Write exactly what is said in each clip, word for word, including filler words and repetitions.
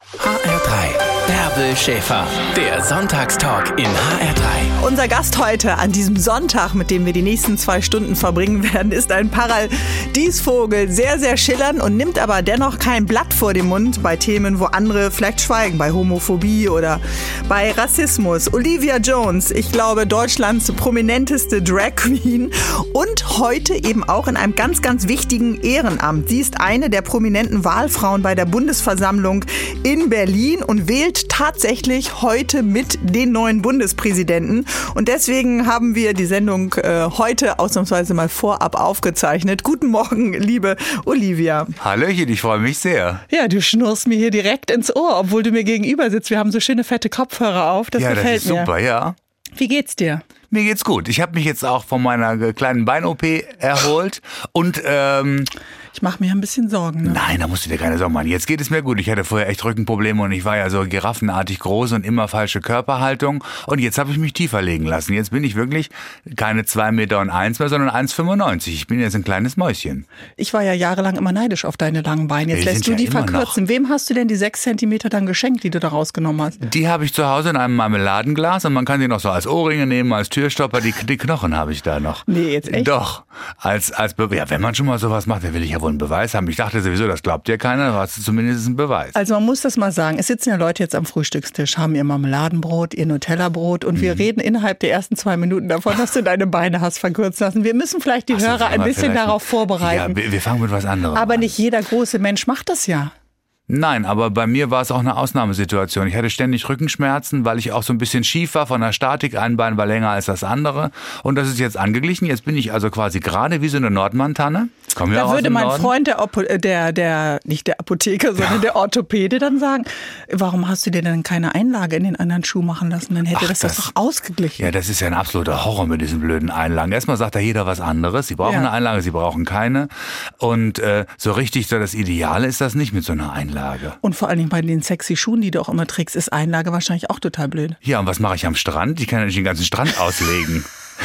H R drei, Bärbel Schäfer, der Sonntagstalk in H R drei. Unser Gast heute an diesem Sonntag, mit dem wir die nächsten zwei Stunden verbringen werden, ist ein Paradiesvogel, sehr, sehr schillernd und nimmt aber dennoch kein Blatt vor den Mund bei Themen, wo andere vielleicht schweigen, bei Homophobie oder bei Rassismus. Olivia Jones, ich glaube Deutschlands prominenteste Drag Queen und heute eben auch in einem ganz, ganz wichtigen Ehrenamt. Sie ist eine der prominenten Wahlfrauen bei der Bundesversammlung in Berlin und wählt tatsächlich heute mit den neuen Bundespräsidenten. Und deswegen haben wir die Sendung äh, heute ausnahmsweise mal vorab aufgezeichnet. Guten Morgen, liebe Olivia. Hallöchen, ich freue mich sehr. Ja, du schnurrst mir hier direkt ins Ohr, obwohl du mir gegenüber sitzt. Wir haben so schöne fette Kopfhörer auf. Das ja, gefällt das ist mir. super, ja. Wie geht's dir? Mir geht's gut. Ich habe mich jetzt auch von meiner kleinen Bein-O P erholt und ähm, ich mache mir ein bisschen Sorgen. Ne? Nein, da musst du dir keine Sorgen machen. Jetzt geht es mir gut. Ich hatte vorher echt Rückenprobleme und ich war ja so giraffenartig groß und immer falsche Körperhaltung. Und jetzt habe ich mich tiefer legen lassen. Jetzt bin ich wirklich keine zwei Meter und eins mehr, sondern eins Komma fünfundneunzig. Ich bin jetzt ein kleines Mäuschen. Ich war ja jahrelang immer neidisch auf deine langen Beine. Jetzt Die lässt sind du ja die immer verkürzen. noch. Wem hast du denn die sechs Zentimeter dann geschenkt, die du da rausgenommen hast? Die habe ich zu Hause in einem Marmeladenglas und man kann die noch so als Ohrringe nehmen, als Türstopper. Die, die Knochen habe ich da noch. Nee, jetzt echt? Doch. Als, als Be- ja, wenn man schon mal sowas macht, dann will ich ja wohl einen Beweis haben. Ich dachte sowieso, das glaubt ja keiner, aber hast du zumindest einen Beweis. Also man muss das mal sagen, es sitzen ja Leute jetzt am Frühstückstisch, haben ihr Marmeladenbrot, ihr Nutella-Brot und mhm. wir reden innerhalb der ersten zwei Minuten davon, dass du deine Beine hast verkürzen lassen. Wir müssen vielleicht die Ach so, Hörer ein bisschen darauf vorbereiten. Ja, wir, wir fangen mit was anderem Aber an. nicht jeder große Mensch macht das ja. Nein, aber bei mir war es auch eine Ausnahmesituation. Ich hatte ständig Rückenschmerzen, weil ich auch so ein bisschen schief war von der Statik. Ein Bein war länger als das andere. Und das ist jetzt angeglichen. Jetzt bin ich also quasi gerade wie so eine Nordmann-Tanne. Kommen wir Da auch aus würde dem mein Norden. Freund, der, Opo- der, der, nicht der Apotheker, sondern Ja. der Orthopäde dann sagen, warum hast du dir denn keine Einlage in den anderen Schuh machen lassen? Dann hätte Ach, das, das das- doch ausgeglichen. Ja, das ist ja ein absoluter Horror mit diesen blöden Einlagen. Erstmal sagt da jeder was anderes. Sie brauchen Ja. eine Einlage, sie brauchen keine. Und äh, so richtig so das Ideale ist das nicht mit so einer Einlage. Und vor allen Dingen bei den sexy Schuhen, die du auch immer trägst, ist Einlage wahrscheinlich auch total blöd. Ja, und was mache ich am Strand? Ich kann ja nicht den ganzen Strand auslegen.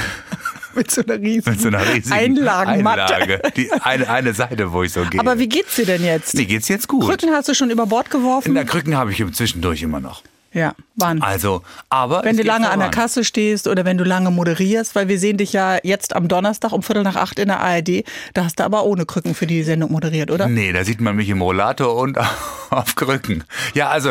Mit so einer riesigen, Mit so einer riesigen Einlagenmatte. Einlage. Die eine, eine Seite, wo ich so gehe. Aber wie geht's dir denn jetzt? Mir geht's jetzt gut. Krücken hast du schon über Bord geworfen? In der Krücken habe ich zwischendurch immer noch. Ja, wann? Also, aber Wenn es du geht lange an der voran. Kasse stehst oder wenn du lange moderierst, weil wir sehen dich ja jetzt am Donnerstag um Viertel nach acht in der A R D, da hast du aber ohne Krücken für die Sendung moderiert, oder? Nee, da sieht man mich im Rollator und auf Krücken. Ja, also,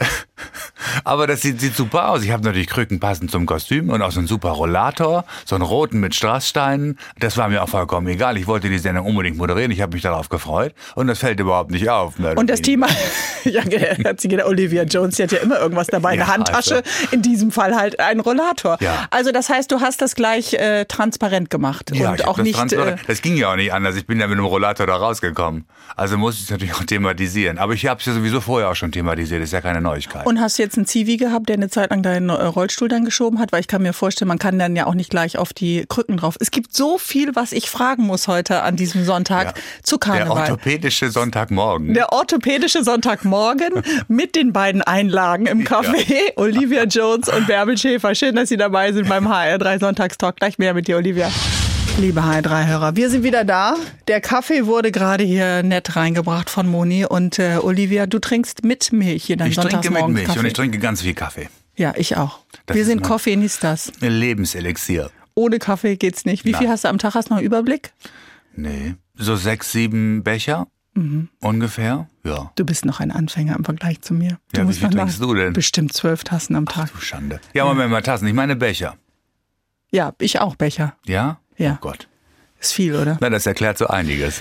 aber das sieht, sieht super aus. Ich habe natürlich Krücken passend zum Kostüm und auch so einen super Rollator, so einen roten mit Strasssteinen. Das war mir auch vollkommen egal. Ich wollte die Sendung unbedingt moderieren. Ich habe mich darauf gefreut und das fällt überhaupt nicht auf. mehr oder Und das weniger. Thema, ja, hat sie gedacht, Olivia Jones, die hat ja immer irgendwas dabei, eine Ja, Handtasche, also. in diesem Fall halt ein Rollator. Ja. Also das heißt, du hast das gleich äh, transparent gemacht Ja, und ich hab auch das nicht. Äh, transparent- das ging ja auch nicht anders. Ich bin ja mit einem Rollator da rausgekommen. Also muss ich es natürlich auch thematisieren. Aber ich habe es ja sowieso vorher auch schon thematisiert. Das ist ja keine Neuigkeit. Und hast du jetzt einen Zivi gehabt, der eine Zeit lang deinen äh, Rollstuhl dann geschoben hat? Weil ich kann mir vorstellen, man kann dann ja auch nicht gleich auf die Krücken drauf. Es gibt so viel, was ich fragen muss heute an diesem Sonntag Ja. zu Der Karneval. orthopädische Sonntagmorgen. Der orthopädische Sonntagmorgen mit den beiden Einlagen im Café. Olivia Jones und Bärbel Schäfer. Schön, dass Sie dabei sind beim H R drei Sonntagstalk. Gleich mehr mit dir, Olivia. Liebe H R drei-Hörer, wir sind wieder da. Der Kaffee wurde gerade hier nett reingebracht von Moni. Und äh, Olivia, du trinkst mit Milch hier dein Ich trinke mit Sonntagsmorgens Milch Kaffee. und ich trinke ganz viel Kaffee. Ja, ich auch. Das wir ist sind mein- Coffeenistas. Lebenselixier. Ohne Kaffee geht's nicht. Wie Nein. viel hast du am Tag? Hast du noch einen Überblick? Nee. So sechs, sieben Becher ungefähr. Ja. Du bist noch ein Anfänger im Vergleich zu mir. Du Ja, wie musst viel noch trinkst du denn? Bestimmt zwölf Tassen am Tag. Du Schande. Ja, Moment mal, Tassen. Ich meine Becher. Ja, ich auch Becher. Ja? Ja. Oh Gott. Ist viel, oder? Na, das erklärt so einiges.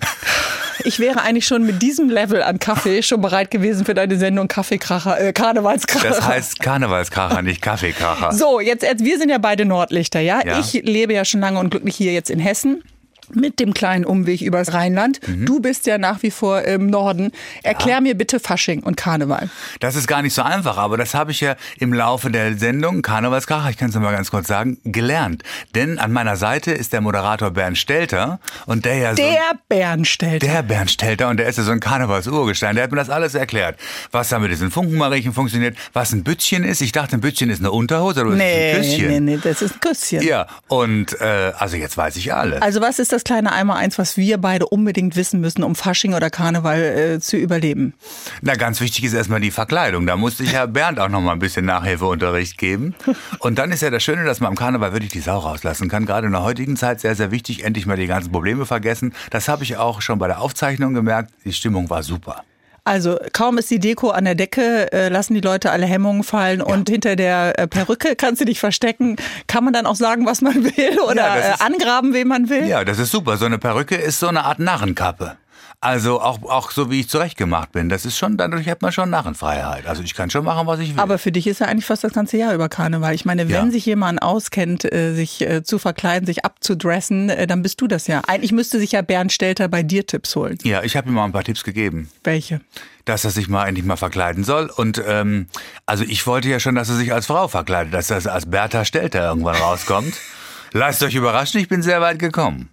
Ich wäre eigentlich schon mit diesem Level an Kaffee schon bereit gewesen für deine Sendung Kaffeekracher, äh, Karnevalskracher. Das heißt Karnevalskracher, nicht Kaffeekracher. So, jetzt, jetzt, wir sind ja beide Nordlichter, ja? Ja. Ich lebe ja schon lange und glücklich hier jetzt in Hessen. Mit dem kleinen Umweg übers Rheinland. Mhm. Du bist ja nach wie vor im Norden. Erklär mir bitte Fasching und Karneval. Das ist gar nicht so einfach, aber das habe ich ja im Laufe der Sendung Karnevalskracher, ich kann es mal ganz kurz sagen, gelernt. Denn an meiner Seite ist der Moderator Bernd Stelter und der ja so... Der Bernstelter. Der Bernd Stelter und der ist ja so ein Karnevalsurgestein. Der hat mir das alles erklärt. Was da mit diesen Funkenmariechen funktioniert, was ein Büttchen ist. Ich dachte, ein Büttchen ist eine Unterhose, aber das ist ein Nee, Küsschen. nee, nee, das ist ein Küsschen. Ja, und äh, also jetzt weiß ich alles. Also was ist das kleine Einmaleins, was wir beide unbedingt wissen müssen, um Fasching oder Karneval äh, zu überleben? Na, ganz wichtig ist erstmal die Verkleidung. Da musste ich ja Bernd auch noch mal ein bisschen Nachhilfeunterricht geben. Und dann ist ja das Schöne, dass man am Karneval wirklich die Sau rauslassen kann. Gerade in der heutigen Zeit sehr, sehr wichtig. Endlich mal die ganzen Probleme vergessen. Das habe ich auch schon bei der Aufzeichnung gemerkt. Die Stimmung war super. Also kaum ist die Deko an der Decke, äh, lassen die Leute alle Hemmungen fallen ja. und hinter der äh, Perücke kannst du dich verstecken. Kann man dann auch sagen, was man will oder ja, ist, äh, angraben, wen man will? Ja, das ist super. So eine Perücke ist so eine Art Narrenkappe. Also auch, auch so, wie ich zurechtgemacht bin. Das ist schon, dadurch hat man schon Narrenfreiheit. Also ich kann schon machen, was ich will. Aber für dich ist ja eigentlich fast das ganze Jahr über Karneval. Ich meine, wenn ja. sich jemand auskennt, sich äh, zu verkleiden, sich abzudressen, äh, dann bist du das ja. Eigentlich müsste sich ja Bernd Stelter bei dir Tipps holen. Ja, ich habe ihm mal ein paar Tipps gegeben. Welche? Dass er sich mal endlich mal verkleiden soll. Und ähm, also ich wollte ja schon, dass er sich als Frau verkleidet, dass er als Bertha Stelter irgendwann rauskommt. Lasst euch überraschen, ich bin sehr weit gekommen.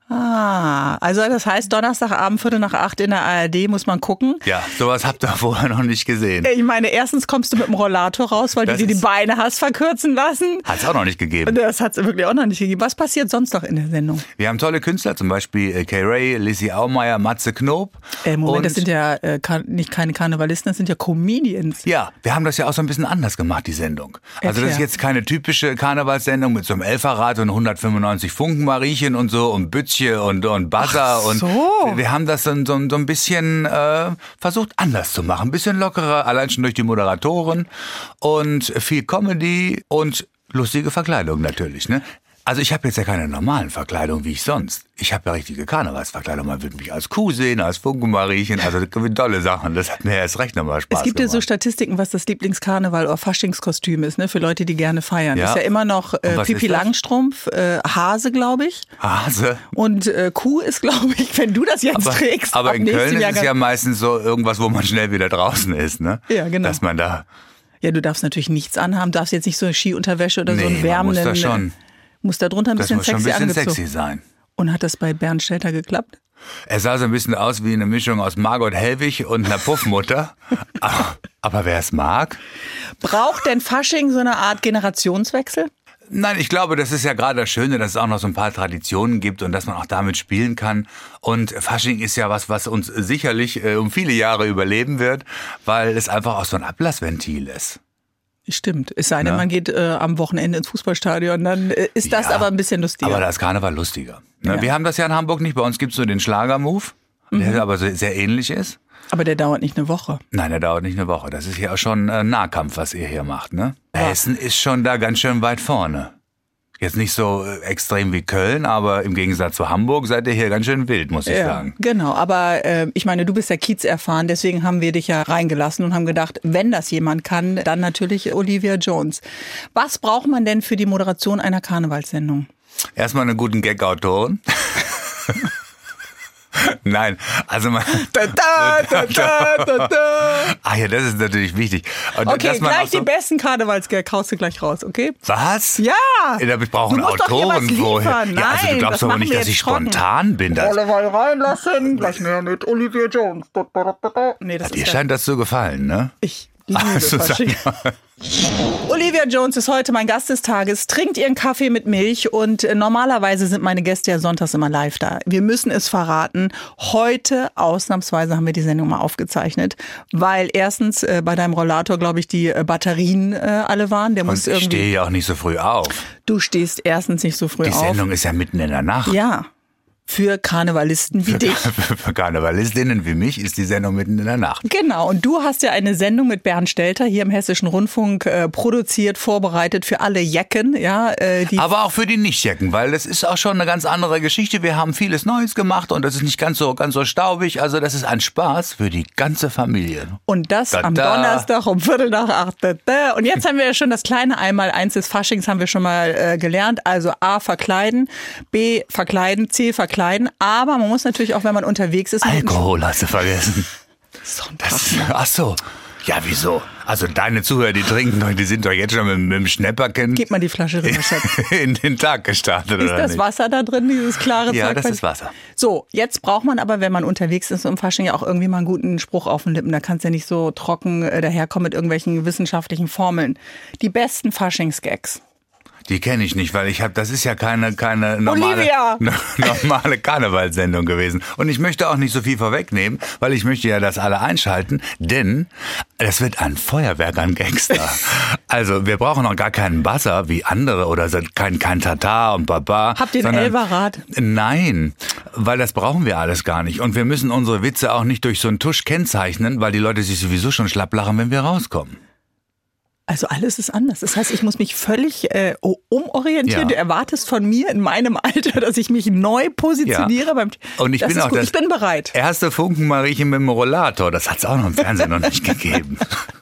Ah, also das heißt, Donnerstagabend, Viertel nach acht in der A R D muss man gucken. Ja, sowas habt ihr vorher noch nicht gesehen. Ich meine, erstens kommst du mit dem Rollator raus, weil das du dir die Beine hast verkürzen lassen. Hat's auch noch nicht gegeben. Das hat's wirklich auch noch nicht gegeben. Was passiert sonst noch in der Sendung? Wir haben tolle Künstler, zum Beispiel Kay Ray, Lizzie Aumeier, Matze Knob. Äh, Moment, und das sind ja äh, nicht keine Karnevalisten, das sind ja Comedians. Ja, wir haben das ja auch so ein bisschen anders gemacht, die Sendung. Also Erklär. Das ist jetzt keine typische Karnevalssendung mit so einem Elferrad und hundertfünfundneunzig Funkenmariechen und so und Bützchen und, und Buzzer. Ach und so. wir haben das so, so, so ein bisschen äh, versucht anders zu machen. Ein bisschen lockerer, allein schon durch die Moderatoren und viel Comedy und lustige Verkleidung natürlich, ne? Also ich habe jetzt ja keine normalen Verkleidungen wie ich sonst. Ich habe ja richtige Karnevalsverkleidung. Man würde mich als Kuh sehen, als Funkenmariechen, also tolle Sachen. Das hat mir erst recht nochmal Spaß gemacht. Es gibt ja so Statistiken, was das Lieblingskarneval oder Faschingskostüm ist, ne, für Leute, die gerne feiern. Ja. Ist ja immer noch äh, Pippi Langstrumpf, äh, Hase, glaube ich. Hase. Und äh, Kuh ist, glaube ich, wenn du das jetzt aber, trägst. Aber in Köln Jahr ist es ja meistens so irgendwas, wo man schnell wieder draußen ist, ne? Ja, genau. Dass man da... Ja, du darfst natürlich nichts anhaben, darfst jetzt nicht so eine Skiunterwäsche oder nee, so einen wärmenden... muss da schon... Muss da drunter ein bisschen das muss sexy schon ein bisschen angezogen. sexy sein. Und hat das bei Bernd Stelter geklappt? Er sah so ein bisschen aus wie eine Mischung aus Margot Hellwig und einer Puffmutter. aber, aber wer es mag. Braucht denn Fasching so eine Art Generationswechsel? Nein, ich glaube, das ist ja gerade das Schöne, dass es auch noch so ein paar Traditionen gibt und dass man auch damit spielen kann. Und Fasching ist ja was, was uns sicherlich äh, um viele Jahre überleben wird, weil es einfach auch so ein Ablassventil ist. Stimmt. Es sei denn, ja. man geht äh, am Wochenende ins Fußballstadion, dann äh, ist das ja, aber ein bisschen lustiger. Aber da ist Karneval lustiger. Ne? Ja. Wir haben das ja in Hamburg nicht. Bei uns gibt es nur den Schlagermove, mhm. der aber sehr, sehr ähnlich ist. Aber der dauert nicht eine Woche. Nein, der dauert nicht eine Woche. Das ist ja auch schon äh, Nahkampf, was ihr hier macht. Ne? Ja. Hessen ist schon da ganz schön weit vorne. Jetzt nicht so extrem wie Köln, aber im Gegensatz zu Hamburg seid ihr hier ganz schön wild, muss ich ja, sagen. Genau, aber äh, ich meine, du bist ja Kiez erfahren, deswegen haben wir dich ja reingelassen und haben gedacht, wenn das jemand kann, dann natürlich Olivia Jones. Was braucht man denn für die Moderation einer Karnevalssendung? Erstmal einen guten Gag-Autoren. Nein, also man... Da, da, da, da, da, da. Ah ja, das ist natürlich wichtig. Und okay, dass man gleich so die besten Karnevalsgag haust du gleich raus, okay? Was? Ja! Ich brauche einen Autoren vorher. Nein, ja, also du glaubst aber nicht, dass ich trocken. spontan bin. Das Alle mal reinlassen, gleich mehr mit Olivia Jones. Nee, das ja, dir scheint das zu gefallen, ne? Ich liebe also, Fasching. Olivia Jones ist heute mein Gast des Tages, trinkt ihren Kaffee mit Milch und normalerweise sind meine Gäste ja sonntags immer live da. Wir müssen es verraten, heute ausnahmsweise haben wir die Sendung mal aufgezeichnet, weil erstens äh, bei deinem Rollator, glaube ich, die äh, Batterien äh, alle waren. Der und muss ich irgendwie stehe ja auch nicht so früh auf. Du stehst erstens nicht so früh die auf. Die Sendung ist ja mitten in der Nacht. Ja. Für Karnevalisten wie für, dich. Für, für Karnevalistinnen wie mich ist die Sendung mitten in der Nacht. Genau, und du hast ja eine Sendung mit Bernd Stelter hier im Hessischen Rundfunk äh, produziert, vorbereitet für alle Jecken. Ja, äh, die aber auch für die Nicht-Jecken, weil das ist auch schon eine ganz andere Geschichte. Wir haben vieles Neues gemacht und das ist nicht ganz so, ganz so staubig. Also das ist ein Spaß für die ganze Familie. Und das da, am da. Donnerstag um Viertel nach acht. Da, da. Und jetzt haben wir ja schon das kleine Einmaleins des Faschings haben wir schon mal äh, gelernt. Also A, verkleiden, B, verkleiden, C, verkleiden. Aber man muss natürlich auch, wenn man unterwegs ist... Alkohol hast du vergessen. Sonntag. Das, ach so. Ja, wieso? Also deine Zuhörer, die trinken doch, die sind doch jetzt schon mit, mit dem Schnäpperchen... Gib mal die Flasche rüber, Schatz. ...in den Tag gestartet, ist oder das nicht? Wasser da drin, dieses klare Zeug? Ja, das ist Wasser. So, jetzt braucht man aber, wenn man unterwegs ist im Fasching, ja auch irgendwie mal einen guten Spruch auf den Lippen. Da kannst du ja nicht so trocken äh, daherkommen mit irgendwelchen wissenschaftlichen Formeln. Die besten Faschingsgags. Die kenne ich nicht, weil ich habe, das ist ja keine, keine normale, Olivia! normale Karnevalssendung gewesen. Und ich möchte auch nicht so viel vorwegnehmen, weil ich möchte ja, dass alle einschalten, denn das wird ein Feuerwerk an Gangster. Also wir brauchen auch gar keinen Buzzer wie andere oder kein, kein Tatar und Baba. Habt ihr ein Elferrad? Nein, weil das brauchen wir alles gar nicht. Und wir müssen unsere Witze auch nicht durch so einen Tusch kennzeichnen, weil die Leute sich sowieso schon schlapp lachen, wenn wir rauskommen. Also alles ist anders. Das heißt, ich muss mich völlig äh, umorientieren. Ja. Du erwartest von mir in meinem Alter, dass ich mich neu positioniere. Ja. Beim Und ich das bin ist auch gut. das Ich bin bereit. erste Funkenmariechen mit dem Rollator. Das hat es auch noch im Fernsehen noch nicht gegeben.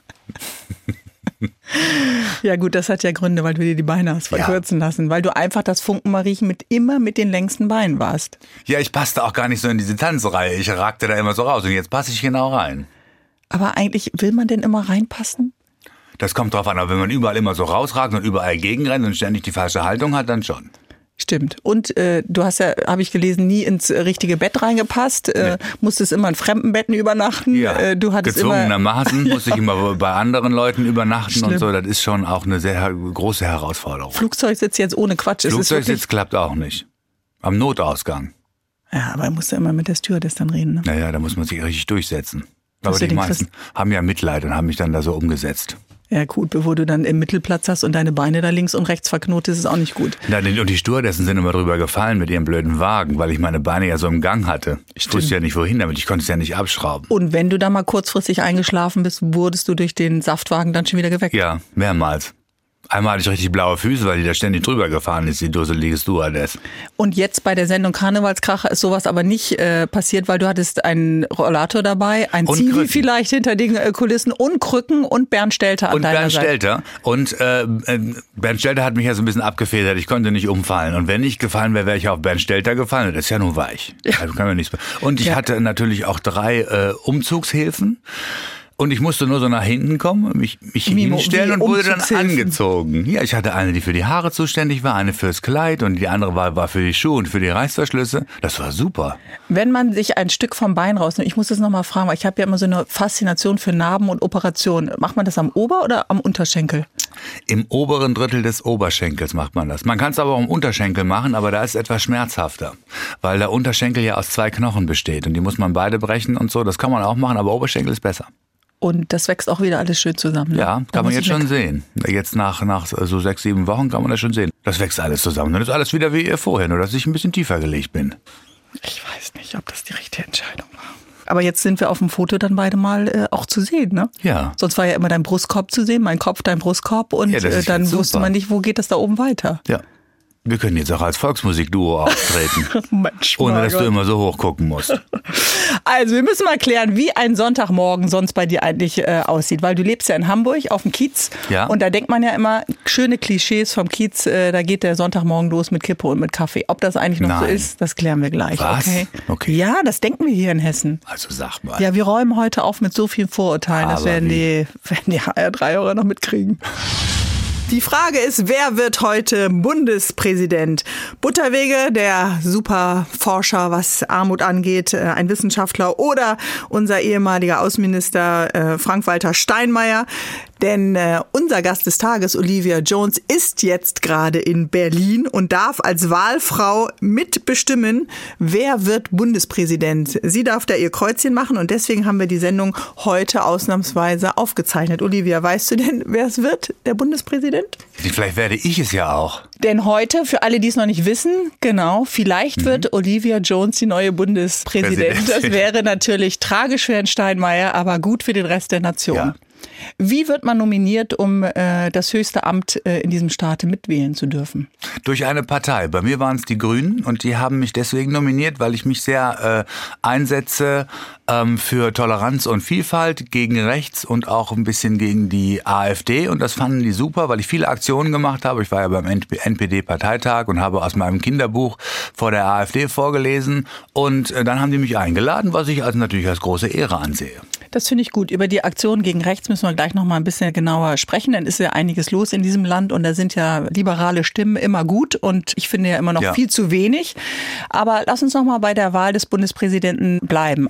Ja gut, das hat ja Gründe, weil du dir die Beine hast verkürzen ja. lassen. Weil du einfach das Funkenmariechen mit immer mit den längsten Beinen warst. Ja, ich passte auch gar nicht so in diese Tanzreihe. Ich ragte da immer so raus und jetzt passe ich genau rein. Aber eigentlich, will man denn immer reinpassen? Das kommt drauf an, aber wenn man überall immer so rausragt und überall gegenrennt und ständig die falsche Haltung hat, dann schon. Stimmt. Und äh, du hast ja, habe ich gelesen, nie ins richtige Bett reingepasst. Äh, nee. Musstest immer in Fremdenbetten übernachten. Ja, äh, du hattest gezwungenermaßen immer, musste ich immer bei anderen Leuten übernachten. Schlimm. Und so. Das ist schon auch eine sehr große Herausforderung. Flugzeugsitz jetzt ohne Quatsch. Flugzeugsitz klappt auch nicht. Am Notausgang. Ja, aber er musste immer mit der Stewardess dann reden. Ne? Naja, da muss man sich richtig durchsetzen. Aber die meisten haben ja Mitleid und haben mich dann da so umgesetzt. Ja gut, bevor du dann im Mittelplatz hast und deine Beine da links und rechts verknotet, ist es auch nicht gut. Ja, und die Stewardessen sind immer drüber gefallen mit ihrem blöden Wagen, weil ich meine Beine ja so im Gang hatte. Ich Stimmt. wusste ja nicht wohin damit, ich konnte es ja nicht abschrauben. Und wenn du da mal kurzfristig eingeschlafen bist, wurdest du durch den Saftwagen dann schon wieder geweckt? Ja, mehrmals. Einmal hatte ich richtig blaue Füße, weil die da ständig drüber gefahren ist, die dusselige Stewardess. Und jetzt bei der Sendung Karnevalskracher ist sowas aber nicht äh, passiert, weil du hattest einen Rollator dabei, ein und Zivi Krücken. vielleicht hinter den äh, Kulissen und Krücken und Bernd Stelter an und deiner Bernd Seite. Stelter. Und äh, Bernd Stelter hat mich ja so ein bisschen abgefedert, ich konnte nicht umfallen. Und wenn ich gefallen wäre, wäre ich auf Bernd Stelter gefallen. Das ist ja nur weich. Ja. Also kann man nichts mehr. Und ich ja. hatte natürlich auch drei äh, Umzugshilfen. Und ich musste nur so nach hinten kommen, mich, mich Mimo, hinstellen und wurde dann angezogen. Ja, ich hatte eine, die für die Haare zuständig war, eine fürs Kleid und die andere war, war für die Schuhe und für die Reißverschlüsse. Das war super. Wenn man sich ein Stück vom Bein rausnimmt, ich muss das nochmal fragen, weil ich habe ja immer so eine Faszination für Narben und Operationen. Macht man das am Ober- oder am Unterschenkel? Im oberen Drittel des Oberschenkels macht man das. Man kann es aber auch im Unterschenkel machen, aber da ist es etwas schmerzhafter. Weil der Unterschenkel ja aus zwei Knochen besteht und die muss man beide brechen und so. Das kann man auch machen, aber Oberschenkel ist besser. Und das wächst auch wieder alles schön zusammen. Ne? Ja, kann man jetzt schon sehen. Jetzt nach, nach so sechs, sieben Wochen kann man das schon sehen. Das wächst alles zusammen. Dann ist alles wieder wie vorher, nur dass ich ein bisschen tiefer gelegt bin. Ich weiß nicht, ob das die richtige Entscheidung war. Aber jetzt sind wir auf dem Foto dann beide mal äh, auch zu sehen, ne? Ja. Sonst war ja immer dein Brustkorb zu sehen, mein Kopf, dein Brustkorb. Und ja, äh, dann wusste man nicht, wo geht das da oben weiter. Ja. Wir können jetzt auch als Volksmusikduo auftreten, Mensch, ohne dass du immer so hoch gucken musst. Also wir müssen mal klären, wie ein Sonntagmorgen sonst bei dir eigentlich äh, aussieht, weil du lebst ja in Hamburg auf dem Kiez ja. und da denkt man ja immer, schöne Klischees vom Kiez, äh, da geht der Sonntagmorgen los mit Kippe und mit Kaffee. Ob das eigentlich noch Nein. so ist, das klären wir gleich. Was? Okay. Okay. Ja, das denken wir hier in Hessen. Also sag mal. Ja, wir räumen heute auf mit so vielen Vorurteilen, Aber das werden die, werden die H R drei Hörer noch mitkriegen. Die Frage ist, wer wird heute Bundespräsident? Butterwege, der Superforscher, was Armut angeht, ein Wissenschaftler, oder unser ehemaliger Außenminister Frank-Walter Steinmeier? Denn äh, unser Gast des Tages, Olivia Jones, ist jetzt gerade in Berlin und darf als Wahlfrau mitbestimmen, wer wird Bundespräsident. Sie darf da ihr Kreuzchen machen und deswegen haben wir die Sendung heute ausnahmsweise aufgezeichnet. Olivia, weißt du denn, wer es wird, der Bundespräsident? Vielleicht werde ich es ja auch. Denn heute, für alle, die es noch nicht wissen, genau, vielleicht mhm. wird Olivia Jones die neue Bundespräsidentin. Das wäre natürlich tragisch für Herrn Steinmeier, aber gut für den Rest der Nation. Ja. Wie wird man nominiert, um äh, das höchste Amt äh, in diesem Staate mitwählen zu dürfen? Durch eine Partei. Bei mir waren es die Grünen und die haben mich deswegen nominiert, weil ich mich sehr äh, einsetze ähm, für Toleranz und Vielfalt gegen rechts und auch ein bisschen gegen die AfD. Und das fanden die super, weil ich viele Aktionen gemacht habe. Ich war ja beim N P D-Parteitag und habe aus meinem Kinderbuch vor der AfD vorgelesen. Und äh, dann haben die mich eingeladen, was ich also natürlich als große Ehre ansehe. Das finde ich gut. Über die Aktion gegen rechts müssen wir gleich noch mal ein bisschen genauer sprechen. Dann ist ja einiges los in diesem Land und da sind ja liberale Stimmen immer gut und ich finde ja immer noch ja. viel zu wenig. Aber lass uns noch mal bei der Wahl des Bundespräsidenten bleiben. Mhm. Also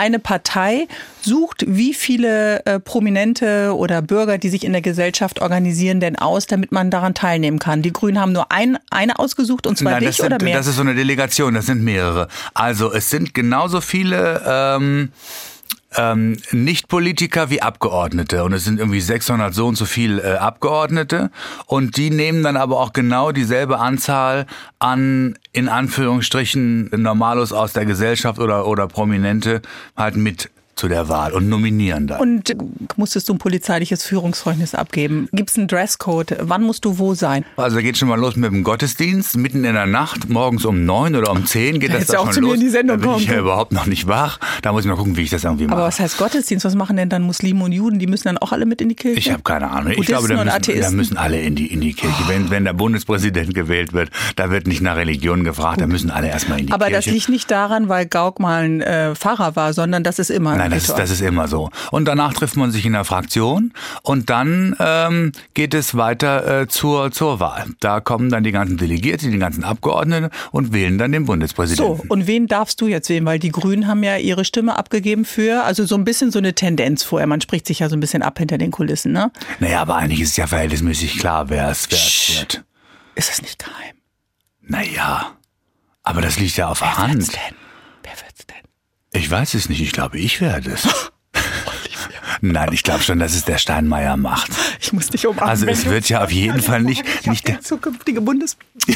eine Partei sucht wie viele äh, Prominente oder Bürger, die sich in der Gesellschaft organisieren, denn aus, damit man daran teilnehmen kann? Die Grünen haben nur ein, eine ausgesucht, und zwar Nein, dich das sind, oder mehr? Das ist so eine Delegation, das sind mehrere. Also es sind genauso viele ähm, ähm, Nicht-Politiker wie Abgeordnete. Und es sind irgendwie sechshundert so und so viel äh, Abgeordnete. Und die nehmen dann aber auch genau dieselbe Anzahl an, in Anführungsstrichen, Normalos aus der Gesellschaft oder, oder Prominente halt mit zu der Wahl und nominieren dann. Und musstest du ein polizeiliches Führungszeugnis abgeben? Gibt es einen Dresscode? Wann musst du wo sein? Also da geht schon mal los mit dem Gottesdienst. Mitten in der Nacht, morgens um neun oder um zehn geht da das da auch schon zu los. Mir in die Sendung da bin kommen. ich ja überhaupt noch nicht wach. Da muss ich mal gucken, wie ich das irgendwie mache. Aber was heißt Gottesdienst? Was machen denn dann Muslime und Juden? Die müssen dann auch alle mit in die Kirche? Ich habe keine Ahnung. Buddhisten ich glaube, da müssen, da müssen alle in die, in die Kirche. Oh. Wenn, wenn der Bundespräsident gewählt wird, da wird nicht nach Religion gefragt, Gut. Da müssen alle erstmal in die Aber Kirche. Aber das liegt nicht daran, weil Gauck mal ein äh, Pfarrer war, sondern das ist immer Nein, das, das ist immer so. Und danach trifft man sich in der Fraktion und dann ähm, geht es weiter äh, zur, zur Wahl. Da kommen dann die ganzen Delegierte, die ganzen Abgeordneten und wählen dann den Bundespräsidenten. So, und wen darfst du jetzt wählen? Weil die Grünen haben ja ihre Stimme abgegeben für, also so ein bisschen so eine Tendenz vorher. Man spricht sich ja so ein bisschen ab hinter den Kulissen, ne? Naja, aber eigentlich ist ja verhältnismäßig klar, wer es wird. Ist das nicht geheim? Naja, aber das liegt ja auf der Hand. Wer wird's denn? Wer wird's denn? Ich weiß es nicht, ich glaube, ich werde es. Nein, ich glaube schon, dass es der Steinmeier macht. Ich muss dich umarmen. Also es wird ja auf jeden Fall nicht, nicht der zukünftige Bundes.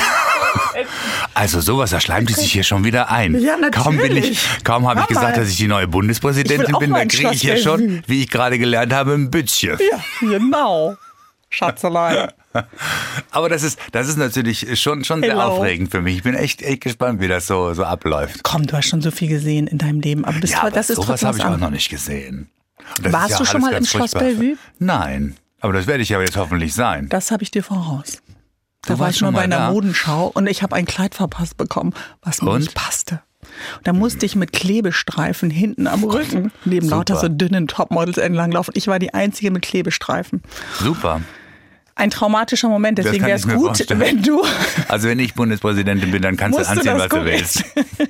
Also sowas, da schleimt die sich hier schon wieder ein. Ja, natürlich. Kaum bin ich, kaum habe ich gesagt, dass ich die neue Bundespräsidentin bin, da kriege ich hier schon, wie ich gerade gelernt habe, ein Bützchen. Ja, genau. Schatzelein. Aber das ist, das ist natürlich schon, schon sehr aufregend für mich. Ich bin echt, echt gespannt, wie das so, so abläuft. Komm, du hast schon so viel gesehen in deinem Leben. Aber, bist ja, aber das ist sowas habe ich an. auch noch nicht gesehen. Warst ja du schon mal im Schloss Bellevue? Nein, aber das werde ich aber jetzt hoffentlich sein. Das habe ich dir voraus. Da war ich mal bei einer da? Modenschau und ich habe ein Kleid verpasst bekommen, was mir und? nicht passte. Und da musste ich mit Klebestreifen hinten am Rücken neben Super. lauter so dünnen Topmodels entlanglaufen. Ich war die Einzige mit Klebestreifen. Super. Ein traumatischer Moment, deswegen wäre es gut, vorstellen. wenn du... Also wenn ich Bundespräsidentin bin, dann kannst du anziehen, was du willst.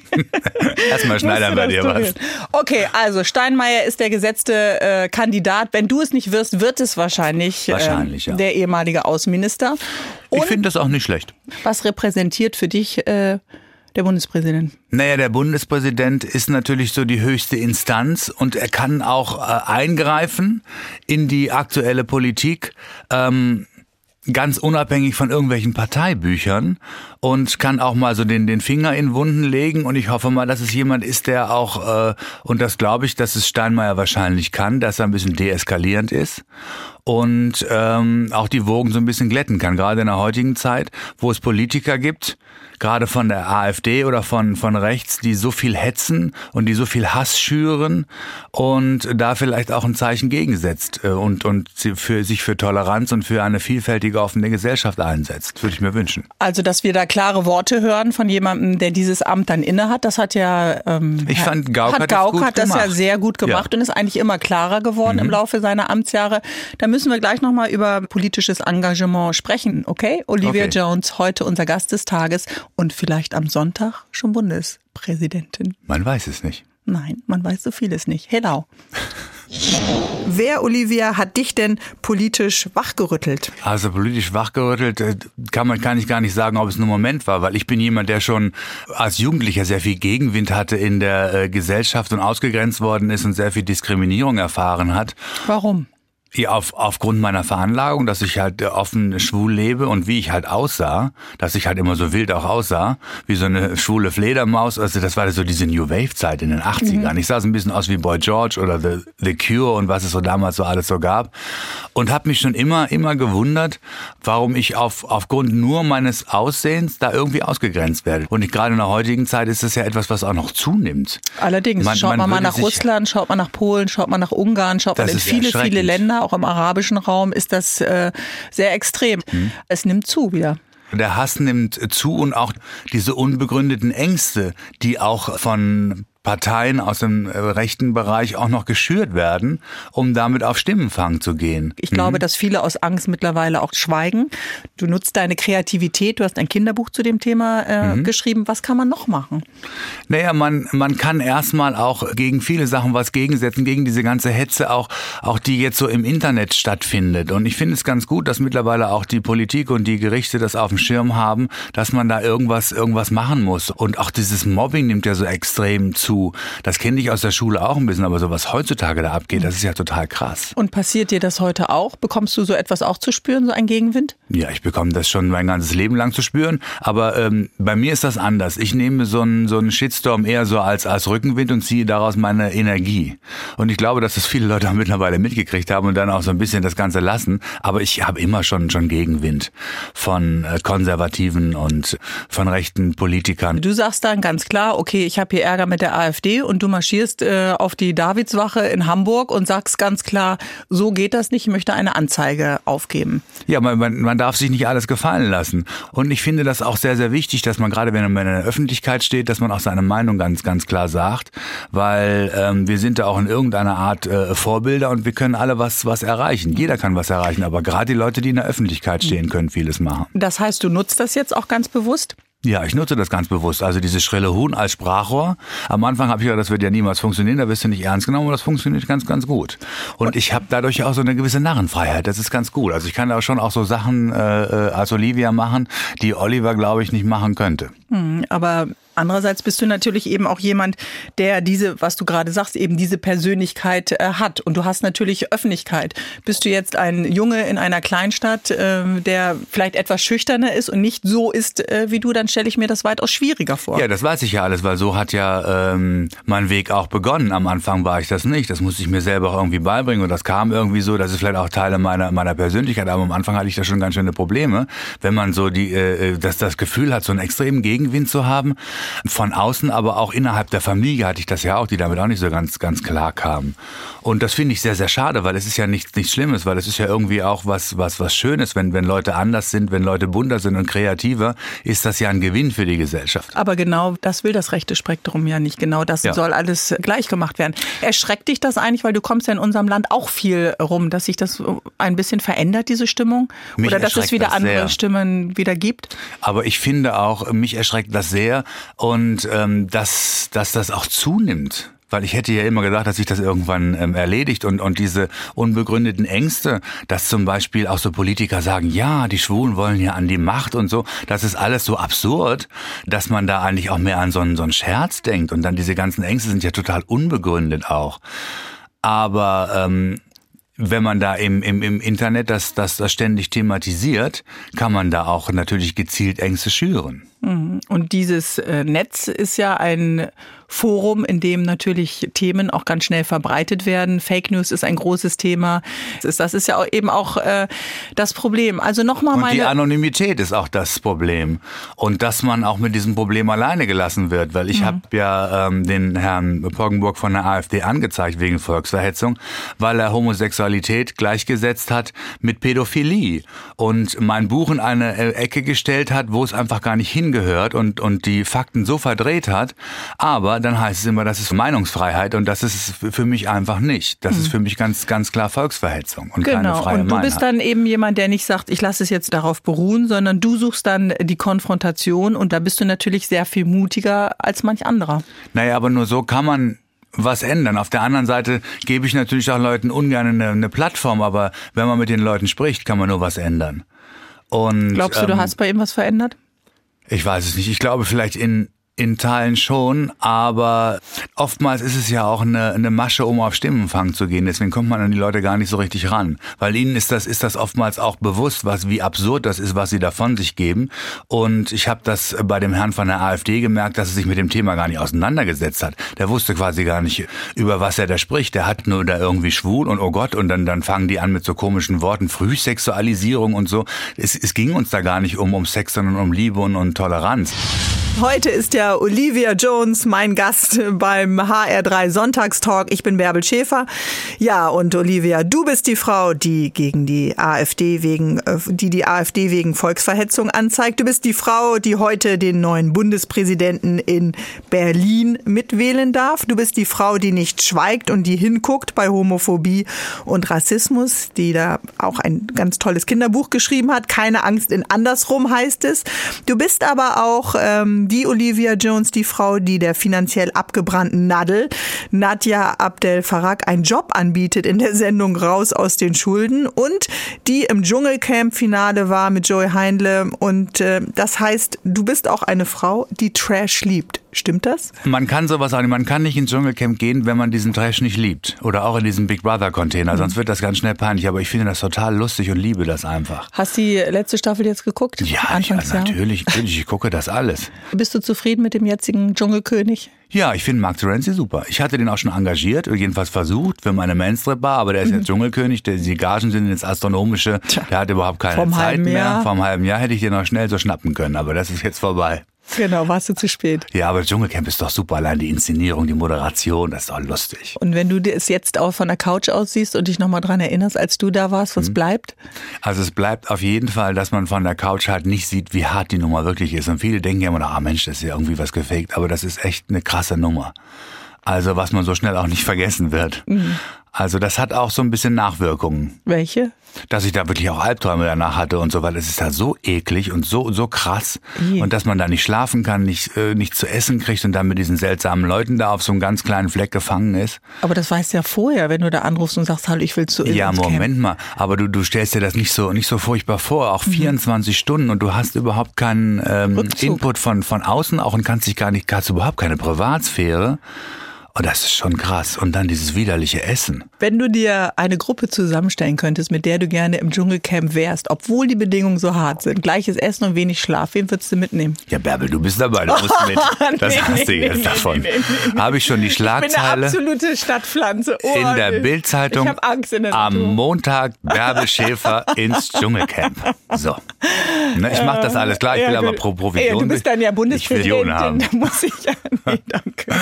Erstmal schneidern bei dir was. Okay, also Steinmeier ist der gesetzte äh, Kandidat. Wenn du es nicht wirst, wird es wahrscheinlich, wahrscheinlich äh, ja. der ehemalige Außenminister. Und ich finde das auch nicht schlecht. Was repräsentiert für dich äh, der Bundespräsident? Naja, der Bundespräsident ist natürlich so die höchste Instanz und er kann auch äh, eingreifen in die aktuelle Politik. Ähm, ganz unabhängig von irgendwelchen Parteibüchern und kann auch mal so den, den Finger in Wunden legen und ich hoffe mal, dass es jemand ist, der auch, äh, und das glaube ich, dass es Steinmeier wahrscheinlich kann, dass er ein bisschen deeskalierend ist und ähm, auch die Wogen so ein bisschen glätten kann, gerade in der heutigen Zeit, wo es Politiker gibt, gerade von der AfD oder von, von rechts, die so viel hetzen und die so viel Hass schüren und da vielleicht auch ein Zeichen gegensetzt und, und für sich für Toleranz und für eine vielfältige, offene Gesellschaft einsetzt. Würde ich mir wünschen. Also, dass wir da klare Worte hören von jemandem, der dieses Amt dann innehat, das hat ja ähm, ich fand, Gauck hat, hat, Gauck das, gut hat das ja sehr gut gemacht ja. und ist eigentlich immer klarer geworden mhm. im Laufe seiner Amtsjahre. Da müssen wir gleich nochmal über politisches Engagement sprechen, okay? Olivia okay. Jones, heute unser Gast des Tages. Und vielleicht am Sonntag schon Bundespräsidentin. Man weiß es nicht. Nein, man weiß so vieles nicht. Hello. Wer, Olivia, hat dich denn politisch wachgerüttelt? Also politisch wachgerüttelt kann man kann ich gar nicht sagen, ob es nur ein Moment war, weil ich bin jemand, der schon als Jugendlicher sehr viel Gegenwind hatte in der äh, Gesellschaft und ausgegrenzt worden ist und sehr viel Diskriminierung erfahren hat. Warum? Ja, auf, aufgrund meiner Veranlagung, dass ich halt offen schwul lebe und wie ich halt aussah, dass ich halt immer so wild auch aussah, wie so eine schwule Fledermaus. Also das war so diese New Wave Zeit in den achtzigern. Mhm. Ich sah so ein bisschen aus wie Boy George oder The, The Cure und was es so damals so alles so gab. Und habe mich schon immer, immer gewundert, warum ich auf, aufgrund nur meines Aussehens da irgendwie ausgegrenzt werde. Und gerade in der heutigen Zeit ist das ja etwas, was auch noch zunimmt. Allerdings, man, schaut man, man mal nach Russland, schaut man nach Polen, schaut man nach Ungarn, schaut man in viele, viele Länder. Auch im arabischen Raum ist das äh, sehr extrem. Hm. Es nimmt zu wieder. Der Hass nimmt zu und auch diese unbegründeten Ängste, die auch von Parteien aus dem rechten Bereich auch noch geschürt werden, um damit auf Stimmenfang zu gehen. Ich glaube, mhm. dass viele aus Angst mittlerweile auch schweigen. Du nutzt deine Kreativität, du hast ein Kinderbuch zu dem Thema äh, mhm. geschrieben. Was kann man noch machen? Naja, man, man kann erstmal auch gegen viele Sachen was gegensetzen, gegen diese ganze Hetze, auch, auch die jetzt so im Internet stattfindet. Und ich finde es ganz gut, dass mittlerweile auch die Politik und die Gerichte das auf dem Schirm haben, dass man da irgendwas, irgendwas machen muss. Und auch dieses Mobbing nimmt ja so extrem zu. Das kenne ich aus der Schule auch ein bisschen, aber so was heutzutage da abgeht, das ist ja total krass. Und passiert dir das heute auch? Bekommst du so etwas auch zu spüren, so ein Gegenwind? Ja, ich bekomme das schon mein ganzes Leben lang zu spüren, aber ähm, bei mir ist das anders. Ich nehme so einen, so einen Shitstorm eher so als, als Rückenwind und ziehe daraus meine Energie. Und ich glaube, dass das viele Leute auch mittlerweile mitgekriegt haben und dann auch so ein bisschen das Ganze lassen. Aber ich habe immer schon, schon Gegenwind von äh, Konservativen und von rechten Politikern. Du sagst dann ganz klar, okay, ich habe hier Ärger mit der AfD und du marschierst äh, auf die Davidswache in Hamburg und sagst ganz klar, so geht das nicht, ich möchte eine Anzeige aufgeben. Ja, man, man, man darf sich nicht alles gefallen lassen. Und ich finde das auch sehr, sehr wichtig, dass man gerade, wenn man in der Öffentlichkeit steht, dass man auch seine Meinung ganz, ganz klar sagt, weil ähm, wir sind da auch in irgendeiner Art äh, Vorbilder und wir können alle was, was erreichen. Jeder kann was erreichen, aber gerade die Leute, die in der Öffentlichkeit stehen, können vieles machen. Das heißt, du nutzt das jetzt auch ganz bewusst? Ja, ich nutze das ganz bewusst. Also dieses schrille Huhn als Sprachrohr. Am Anfang habe ich gedacht, das wird ja niemals funktionieren, da wirst du nicht ernst genommen, aber das funktioniert ganz, ganz gut. Und ich habe dadurch auch so eine gewisse Narrenfreiheit, das ist ganz gut. Also ich kann da schon auch so Sachen äh, als Olivia machen, die Oliver, glaube ich, nicht machen könnte. Hm, aber andererseits bist du natürlich eben auch jemand, der diese, was du gerade sagst, eben diese Persönlichkeit äh, hat. Und du hast natürlich Öffentlichkeit. Bist du jetzt ein Junge in einer Kleinstadt, äh, der vielleicht etwas schüchterner ist und nicht so ist äh, wie du, dann stelle ich mir das weitaus schwieriger vor. Ja, das weiß ich ja alles, weil so hat ja ähm, mein Weg auch begonnen. Am Anfang war ich das nicht. Das musste ich mir selber auch irgendwie beibringen und das kam irgendwie so. Das ist vielleicht auch Teile meiner meiner Persönlichkeit. Aber am Anfang hatte ich da schon ganz schöne Probleme, wenn man so die äh, das, das Gefühl hat, so einen extremen Gegenwind zu haben. Von außen, aber auch innerhalb der Familie hatte ich das ja auch, die damit auch nicht so ganz ganz klar kamen. Und das finde ich sehr, sehr schade, weil es ist ja nichts nichts Schlimmes, weil es ist ja irgendwie auch was was was Schönes, wenn wenn Leute anders sind, wenn Leute bunter sind und kreativer, ist das ja ein Gewinn für die Gesellschaft. Aber genau das will das rechte Spektrum ja nicht. Genau das ja. soll alles gleich gemacht werden. Erschreckt dich das eigentlich, weil du kommst ja in unserem Land auch viel rum, dass sich das ein bisschen verändert, diese Stimmung? Mich Oder dass es wieder das andere sehr. Stimmen wieder gibt? Aber ich finde auch, mich erschreckt das sehr und ähm, dass, dass das auch zunimmt. Weil ich hätte ja immer gedacht, dass sich das irgendwann ähm, erledigt und, und diese unbegründeten Ängste, dass zum Beispiel auch so Politiker sagen, ja, die Schwulen wollen ja an die Macht und so, das ist alles so absurd, dass man da eigentlich auch mehr an so einen, so einen Scherz denkt und dann diese ganzen Ängste sind ja total unbegründet auch. Aber ähm, wenn man da im, im, im Internet das, das, das ständig thematisiert, kann man da auch natürlich gezielt Ängste schüren. Und dieses Netz ist ja ein Forum, in dem natürlich Themen auch ganz schnell verbreitet werden. Fake News ist ein großes Thema. Das ist ja eben auch äh, das Problem. Also nochmal meine... Und die Anonymität ist auch das Problem. Und dass man auch mit diesem Problem alleine gelassen wird. Weil ich mhm. habe ja ähm, den Herrn Poggenburg von der AfD angezeigt wegen Volksverhetzung, weil er Homosexualität gleichgesetzt hat mit Pädophilie. Und mein Buch in eine Ecke gestellt hat, wo es einfach gar nicht hingehört und, und die Fakten so verdreht hat. Aber dann heißt es immer, das ist Meinungsfreiheit und das ist es für mich einfach nicht. Das ist für mich ganz ganz klar Volksverhetzung und genau. keine freie Meinung. Und du bist dann eben jemand, der nicht sagt, ich lasse es jetzt darauf beruhen, sondern du suchst dann die Konfrontation und da bist du natürlich sehr viel mutiger als manch anderer. Naja, aber nur so kann man was ändern. Auf der anderen Seite gebe ich natürlich auch Leuten ungern eine, eine Plattform, aber wenn man mit den Leuten spricht, kann man nur was ändern. Und, glaubst du, du ähm, hast bei ihm was verändert? Ich weiß es nicht. Ich glaube vielleicht in In Teilen schon, aber oftmals ist es ja auch eine, eine Masche, um auf Stimmenfang zu gehen. Deswegen kommt man an die Leute gar nicht so richtig ran. Weil ihnen ist das, ist das oftmals auch bewusst, was, wie absurd das ist, was sie da von sich geben. Und ich habe das bei dem Herrn von der AfD gemerkt, dass er sich mit dem Thema gar nicht auseinandergesetzt hat. Der wusste quasi gar nicht, über was er da spricht. Der hat nur da irgendwie schwul und oh Gott, und dann, dann fangen die an mit so komischen Worten, Frühsexualisierung und so. Es, es ging uns da gar nicht um, um Sex, sondern um Liebe und, und Toleranz. Heute ist ja Olivia Jones mein Gast beim H R drei Sonntagstalk. Ich bin Bärbel Schäfer. Ja, und Olivia, du bist die Frau, die gegen die AfD wegen, die die AfD wegen Volksverhetzung anzeigt. Du bist die Frau, die heute den neuen Bundespräsidenten in Berlin mitwählen darf. Du bist die Frau, die nicht schweigt und die hinguckt bei Homophobie und Rassismus, die da auch ein ganz tolles Kinderbuch geschrieben hat. Keine Angst in Andersrum heißt es. Du bist aber auch ähm, die Olivia Jones, die Frau, die der finanziell abgebrannten Nadel, Nadja Abdel Farag, einen Job anbietet in der Sendung Raus aus den Schulden und die im Dschungelcamp-Finale war mit Joey Heindle. Und äh, das heißt, du bist auch eine Frau, die Trash liebt. Stimmt das? Man kann sowas auch nicht. Man kann nicht ins Dschungelcamp gehen, wenn man diesen Trash nicht liebt. Oder auch in diesem Big Brother-Container. Mhm. Sonst wird das ganz schnell peinlich. Aber ich finde das total lustig und liebe das einfach. Hast du die letzte Staffel jetzt geguckt? Ja, ja natürlich, natürlich. Ich gucke das alles. Bist du zufrieden mit dem jetzigen Dschungelkönig? Ja, ich finde Mark Terenzi super. Ich hatte den auch schon engagiert, jedenfalls versucht für meine Mainstrip-Bar, aber der ist mhm. jetzt Dschungelkönig, der, die Gagen sind jetzt astronomische, Tja, der hat überhaupt keine vom Zeit mehr. Jahr. Vom halben Jahr hätte ich den noch schnell so schnappen können, aber das ist jetzt vorbei. Genau, warst du zu spät. Ja, aber Dschungelcamp ist doch super, allein die Inszenierung, die Moderation, das ist doch lustig. Und wenn du es jetzt auch von der Couch aus siehst und dich nochmal dran erinnerst, als du da warst, was mhm. bleibt? Also es bleibt auf jeden Fall, dass man von der Couch halt nicht sieht, wie hart die Nummer wirklich ist. Und viele denken ja immer noch, ah Mensch, das ist ja irgendwie was gefaked, aber das ist echt eine krasse Nummer. Also was man so schnell auch nicht vergessen wird. Mhm. Also das hat auch so ein bisschen Nachwirkungen. Welche? Dass ich da wirklich auch Albträume danach hatte und so, weil es ist halt so eklig und so so krass. Je. Und dass man da nicht schlafen kann, nicht äh, nicht zu essen kriegt und dann mit diesen seltsamen Leuten da auf so einem ganz kleinen Fleck gefangen ist. Aber das weißt du ja vorher, wenn du da anrufst und sagst, hallo, ich will zu Ja, Moment mal, aber du du stellst dir das nicht so nicht so furchtbar vor, auch vierundzwanzig mhm. Stunden und du hast überhaupt keinen ähm, Input von von außen auch und kannst dich gar nicht, hast überhaupt keine Privatsphäre. Und das ist schon krass. Und dann dieses widerliche Essen. Wenn du dir eine Gruppe zusammenstellen könntest, mit der du gerne im Dschungelcamp wärst, obwohl die Bedingungen so hart sind, gleiches Essen und wenig Schlaf, wen würdest du mitnehmen? Ja, Bärbel, du bist dabei, du musst mit. Das nee, hast du nee, jetzt nee, davon. Nee, nee, nee. Habe ich schon die Schlagzeile. Ich bin eine absolute Stadtpflanze. Oh, in der Bild-Zeitung. Ich habe Angst in der Am Natur. Montag Bärbel Schäfer ins Dschungelcamp. So. Ne, ich mache das alles klar, ich will ja, aber pro Provision. Ja, du bist dann ja Bundespräsidentin, da muss ich ja. Nee, danke.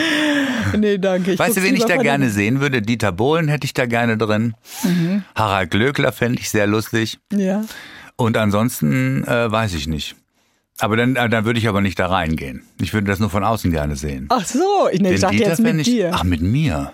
Nee, danke. Ich weißt du, wen ich da gerne sehen würde? Dieter Bohlen hätte ich da gerne drin. Mhm. Harald Glöckler fände ich sehr lustig. Ja. Und ansonsten äh, weiß ich nicht. Aber dann, dann würde ich aber nicht da reingehen. Ich würde das nur von außen gerne sehen. Ach so, ich, nee, ich dachte jetzt mit ich, dir. Ach, mit mir?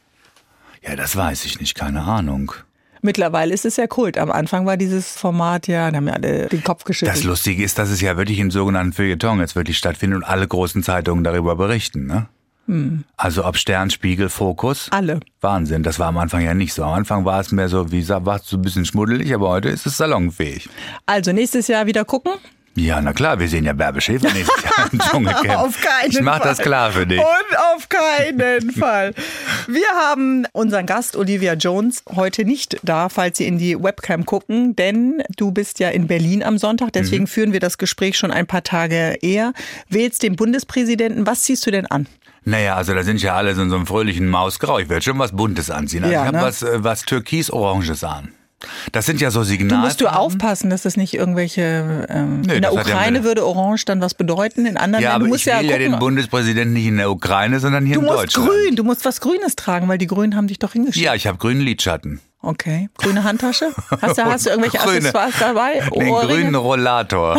Ja, das weiß ich nicht, keine Ahnung. Mittlerweile ist es ja Kult. Am Anfang war dieses Format ja, da haben ja alle den Kopf geschüttelt. Das Lustige ist, dass es ja wirklich im sogenannten Feuilleton jetzt wirklich stattfindet und alle großen Zeitungen darüber berichten, ne? Hm. Also ob Stern, Spiegel, Fokus. Alle. Wahnsinn, das war am Anfang ja nicht so. Am Anfang war es mehr so, wie war es so ein bisschen schmuddelig, aber heute ist es salonfähig. Also nächstes Jahr wieder gucken? Ja, na klar, wir sehen ja Bärbel Schäfer nächstes Jahr im Dschungelcamp. Auf keinen ich mach Fall. das klar für dich. Und auf keinen Fall. Wir haben unseren Gast Olivia Jones heute nicht da, falls Sie in die Webcam gucken, denn du bist ja in Berlin am Sonntag, deswegen mhm. führen wir das Gespräch schon ein paar Tage eher. Wählst den Bundespräsidenten, was ziehst du denn an? Naja, also da sind ja alle so in so einem fröhlichen Mausgrau. Ich werde schon was Buntes anziehen. Also ja, ich habe ne? was, was Türkis-Oranges an. Das sind ja so Signale. Du musst du aufpassen, dass das nicht irgendwelche, ähm, nee, in der Ukraine ja würde Orange dann was bedeuten, in anderen ja, Ländern. Aber du musst ich ja will ja den Bundespräsidenten nicht in der Ukraine, sondern hier du in musst Deutschland. Grün, du musst was Grünes tragen, weil die Grünen haben dich doch hingeschickt. Ja, ich habe grünen Lidschatten. Okay, grüne Handtasche? Hast du, hast du irgendwelche grüne, Accessoires dabei? Den grünen Rollator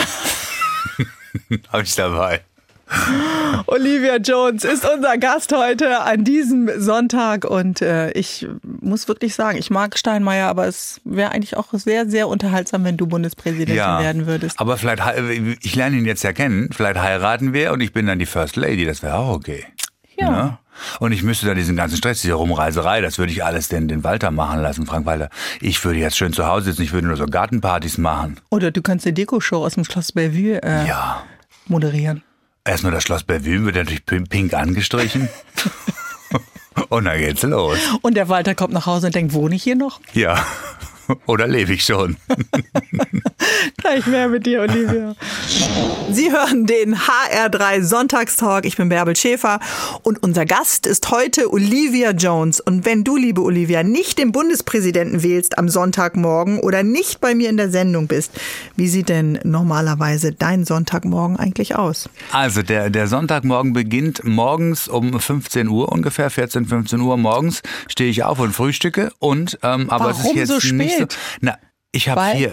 habe ich dabei. Olivia Jones ist unser Gast heute an diesem Sonntag und äh, ich muss wirklich sagen, ich mag Steinmeier, aber es wäre eigentlich auch sehr, sehr unterhaltsam, wenn du Bundespräsidentin ja, werden würdest. Aber vielleicht, ich lerne ihn jetzt ja kennen, vielleicht heiraten wir und ich bin dann die First Lady, das wäre auch okay. Ja. Ne? Und ich müsste da diesen ganzen Stress, diese Rumreiserei, das würde ich alles den, den Walter machen lassen, Frank Walter. Ich würde jetzt schön zu Hause sitzen, ich würde nur so Gartenpartys machen. Oder du kannst eine Dekoshow aus dem Schloss Bellevue äh, ja. moderieren. Erstmal das Schloss Bellevue wird natürlich pink angestrichen. Und dann geht's los. Und der Walter kommt nach Hause und denkt, wohne ich hier noch? Ja. Oder lebe ich schon? gleich mehr mit dir, Olivia. Sie hören den H R drei Sonntagstalk. Ich bin Bärbel Schäfer und unser Gast ist heute Olivia Jones. Und wenn du, liebe Olivia, nicht den Bundespräsidenten wählst am Sonntagmorgen oder nicht bei mir in der Sendung bist, wie sieht denn normalerweise dein Sonntagmorgen eigentlich aus? Also der, der Sonntagmorgen beginnt morgens um fünfzehn Uhr ungefähr, vierzehn, fünfzehn Uhr morgens stehe ich auf und frühstücke. Und, ähm, aber Warum es ist jetzt so spät? nicht so. Na, ich habe vier,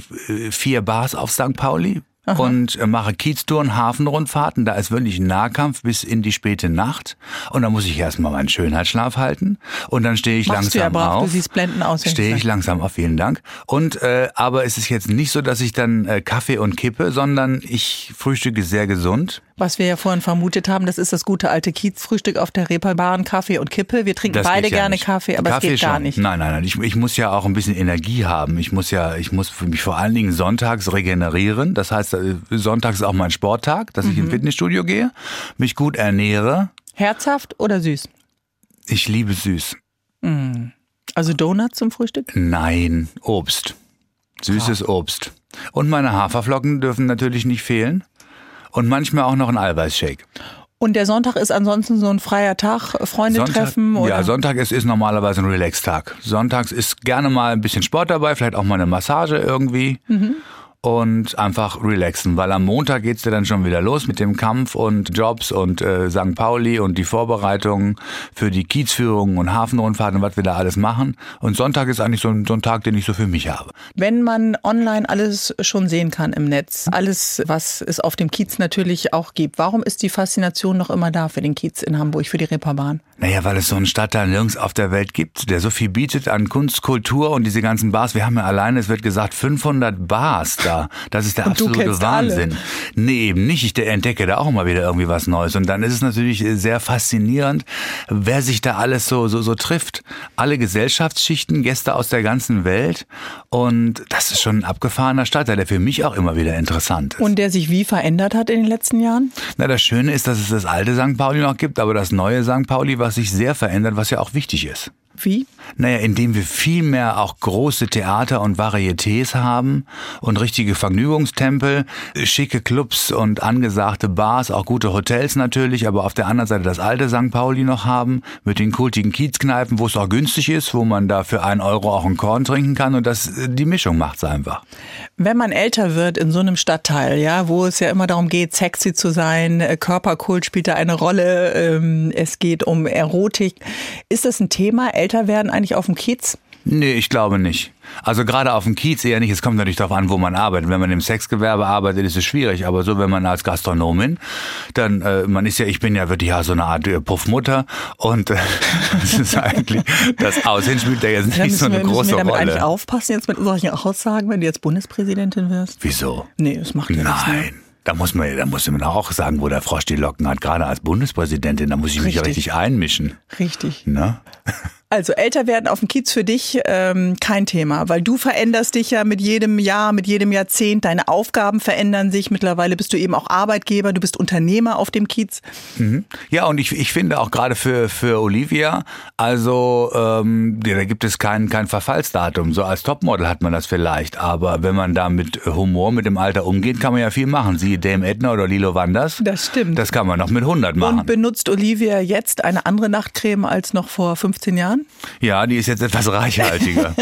vier Bars auf Sankt Pauli. Aha. Und mache Kieztouren, Hafenrundfahrten. Da ist wirklich ein Nahkampf bis in die späte Nacht. Und dann muss ich erstmal meinen Schönheitsschlaf halten. Und dann stehe ich Machst langsam du ja brav, auf. Du siehst blendend aus. Stehe ich langsam auf, vielen Dank. Und äh, aber es ist jetzt nicht so, dass ich dann äh, Kaffee und kippe, sondern ich frühstücke sehr gesund. Was wir ja vorhin vermutet haben, das ist das gute alte Kiezfrühstück auf der Reeperbahn, Kaffee und Kippe. Wir trinken das beide ja gerne nicht. Kaffee, aber Kaffee es geht schon. gar nicht. Nein, nein, nein. Ich, ich muss ja auch ein bisschen Energie haben. Ich muss ja, ich muss für mich vor allen Dingen sonntags regenerieren. Das heißt, sonntags ist auch mein Sporttag, dass mhm. ich ins Fitnessstudio gehe, mich gut ernähre. Herzhaft oder süß? Ich liebe süß. Mhm. Also Donuts zum Frühstück? Nein, Obst. Süßes oh. Obst. Und meine Haferflocken dürfen natürlich nicht fehlen. Und manchmal auch noch ein Eiweißshake. Und der Sonntag ist ansonsten so ein freier Tag, Freunde Sonntag, treffen? Oder? Ja, Sonntag ist, ist normalerweise ein Relax-Tag. Sonntags ist gerne mal ein bisschen Sport dabei, vielleicht auch mal eine Massage irgendwie. Mhm. Und einfach relaxen, weil am Montag geht's ja dann schon wieder los mit dem Kampf und Jobs und äh, Sankt Pauli und die Vorbereitungen für die Kiezführungen und Hafenrundfahrten und was wir da alles machen. Und Sonntag ist eigentlich so ein, so ein Tag, den ich so für mich habe. Wenn man online alles schon sehen kann im Netz, alles, was es auf dem Kiez natürlich auch gibt, warum ist die Faszination noch immer da für den Kiez in Hamburg, für die Reeperbahn? Naja, weil es so einen Stadtteil nirgends auf der Welt gibt, der so viel bietet an Kunst, Kultur und diese ganzen Bars. Wir haben ja alleine, es wird gesagt, fünfhundert Bars da. Das ist der und absolute Wahnsinn. Alle. Nee, eben nicht. Ich entdecke da auch mal wieder irgendwie was Neues. Und dann ist es natürlich sehr faszinierend, wer sich da alles so, so, so trifft. Alle Gesellschaftsschichten, Gäste aus der ganzen Welt. Und das ist schon ein abgefahrener Stadtteil, der für mich auch immer wieder interessant ist. Und der sich wie verändert hat in den letzten Jahren? Na, das Schöne ist, dass es das alte Sankt Pauli noch gibt, aber das neue Sankt Pauli, was sich sehr verändert, was ja auch wichtig ist. Wie? Naja, indem wir viel mehr auch große Theater und Varietés haben und richtige Vergnügungstempel, schicke Clubs und angesagte Bars, auch gute Hotels natürlich, aber auf der anderen Seite das alte Sankt Pauli noch haben, mit den kultigen Kiezkneipen, wo es auch günstig ist, wo man da für einen Euro auch einen Korn trinken kann und das, die Mischung macht's einfach. Wenn man älter wird in so einem Stadtteil, ja, wo es ja immer darum geht, sexy zu sein, Körperkult spielt da eine Rolle, ähm, es geht um Erotik, ist das ein Thema, älter werden eigentlich auf dem Kiez? Nee, ich glaube nicht. Also gerade auf dem Kiez eher nicht. Es kommt natürlich darauf an, wo man arbeitet. Wenn man im Sexgewerbe arbeitet, ist es schwierig. Aber so, wenn man als Gastronomin, dann, äh, man ist ja, ich bin ja wirklich ja so eine Art äh, Puffmutter. Und äh, das ist eigentlich, das Aussehen spielt ja jetzt nicht so eine wir, große Rolle. Müssen wir damit Rolle. eigentlich aufpassen jetzt mit solchen Aussagen, wenn du jetzt Bundespräsidentin wirst? Wieso? Nee, das macht ja nichts. Nein. Da muss man, da muss man auch sagen, wo der Frosch die Locken hat. Gerade als Bundespräsidentin, da muss ich mich ja richtig einmischen. Richtig. Ne? Also älter werden auf dem Kiez für dich ähm, kein Thema, weil du veränderst dich ja mit jedem Jahr, mit jedem Jahrzehnt. Deine Aufgaben verändern sich. Mittlerweile bist du eben auch Arbeitgeber, du bist Unternehmer auf dem Kiez. Mhm. Ja, und ich, ich finde auch gerade für, für Olivia, also ähm, da gibt es kein, kein Verfallsdatum. So als Topmodel hat man das vielleicht, aber wenn man da mit Humor, mit dem Alter umgeht, kann man ja viel machen. Siehe Dame Edna oder Lilo Wanders. Das stimmt. Das kann man noch mit hundert machen. Und benutzt Olivia jetzt eine andere Nachtcreme als noch vor fünfzehn Jahren? Ja, die ist jetzt etwas reichhaltiger.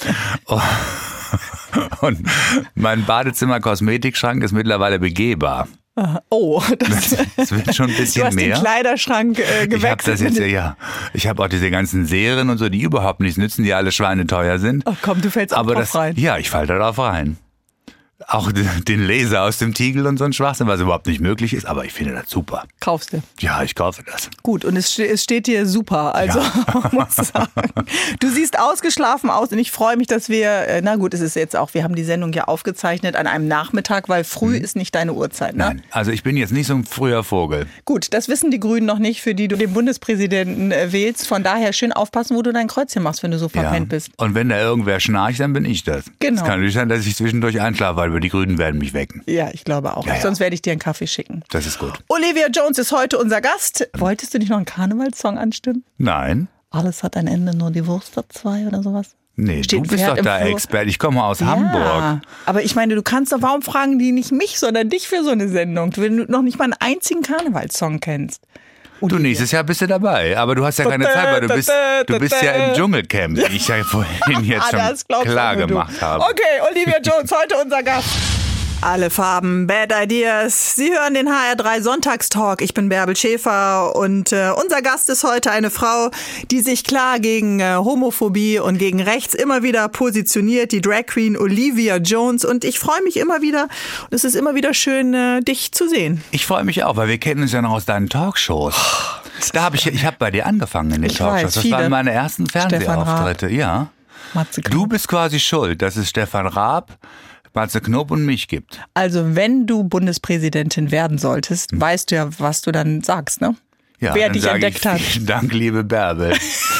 Und mein Badezimmer-Kosmetikschrank ist mittlerweile begehbar. Oh, das, das wird schon ein bisschen mehr. Du hast mehr. Den Kleiderschrank äh, gewechselt. Ich habe das jetzt ja, ja. Ich habe auch diese ganzen Serien und so, die überhaupt nichts nützen, die alle schweineteuer sind. Ach komm, du fällst auch Aber drauf das, rein. Ja, ich falle da drauf rein. Auch den Laser aus dem Tiegel und so ein Schwachsinn, was überhaupt nicht möglich ist, aber ich finde das super. Kaufst du? Ja, ich kaufe das. Gut, und es, es steht dir super, also ja. muss sagen. Du siehst ausgeschlafen aus und ich freue mich, dass wir, na gut, es ist jetzt auch, wir haben die Sendung ja aufgezeichnet an einem Nachmittag, weil früh hm. ist nicht deine Uhrzeit, ne? Nein, also ich bin jetzt nicht so ein früher Vogel. Gut, das wissen die Grünen noch nicht, für die du den Bundespräsidenten wählst, von daher schön aufpassen, wo du dein Kreuzchen machst, wenn du so verpennt ja. bist. Und wenn da irgendwer schnarcht, dann bin ich das. Genau. Es kann natürlich sein, dass ich zwischendurch einschlafe, weil die Grünen werden mich wecken. Ja, ich glaube auch. Ja, ja. Sonst werde ich dir einen Kaffee schicken. Das ist gut. Olivia Jones ist heute unser Gast. Wolltest du nicht noch einen Karnevalssong anstimmen? Nein. Alles hat ein Ende, nur die Wurst hat zwei oder sowas? Nee, Steht du ein bist Pferd doch im der Flur. Experte. Ich komme aus Ja, Hamburg. aber ich meine, du kannst doch, warum fragen die nicht mich, sondern dich für so eine Sendung? Wenn du noch nicht mal einen einzigen Karnevalssong kennst. Du, nächstes Jahr bist du dabei, aber du hast ja keine Zeit, weil du bist, du bist ja im Dschungelcamp, wie ich ja vorhin jetzt schon Das glaubst klar nur du. gemacht habe. Okay, Olivia Jones, heute unser Gast. Alle Farben, Bad Ideas. Sie hören den H R drei Sonntagstalk. Ich bin Bärbel Schäfer und äh, unser Gast ist heute eine Frau, die sich klar gegen äh, Homophobie und gegen Rechts immer wieder positioniert, die Drag Queen Olivia Jones. Und ich freue mich immer wieder, und es ist immer wieder schön, äh, dich zu sehen. Ich freue mich auch, weil wir kennen uns ja noch aus deinen Talkshows. Da habe ich, ich habe bei dir angefangen in den Ich Talkshows. weiß, Das viele. waren meine ersten Fernsehauftritte. Ja. Matze Knob. Du bist quasi schuld, dass es Stefan Raab, Matze Knob und mich gibt. Also wenn du Bundespräsidentin werden solltest, weißt du ja, was du dann sagst, ne? Ja, Wer dann dich sage entdeckt ich, hat. Vielen Dank, liebe Bärbel.